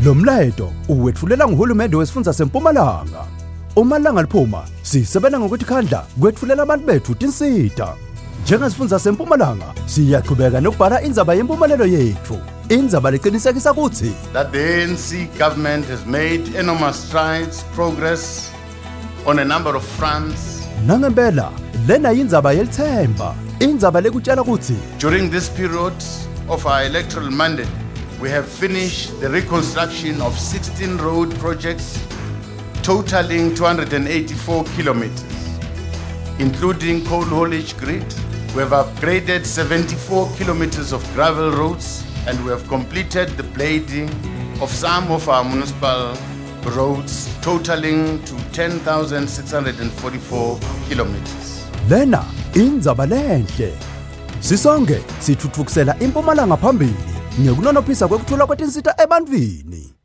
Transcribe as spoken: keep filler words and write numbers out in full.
Lo mlayeto uwetfulela nguhulumende wesifundza seMpumalanga. Uma langa liphuma, sisebenza ngokuthi khandla kwetfulela abantu bethu tinsita. Njengesifundza seMpumalanga, siyaqhubeka nokubhala indzaba yempumelelo yethu. Indzaba leqinisekisa ukuthi that the A N C government has made enormous strides, progress on a number of fronts. Nangempela, lena yindzaba yelithemba. Indzaba lekutshela ukuthi during this period of our electoral mandate, we have finished the reconstruction of sixteen road projects totaling two hundred eighty-four kilometers, including coal haulage grid. We have upgraded seventy-four kilometers of gravel roads, and we have completed the blading of some of our municipal roads totaling to ten thousand six hundred forty-four kilometers. Lena indzaba lenhle. Sisonke sithuthukisela impumalanga phambili. Ngekunonophisa kwekuthula kwetinsita ebantwini.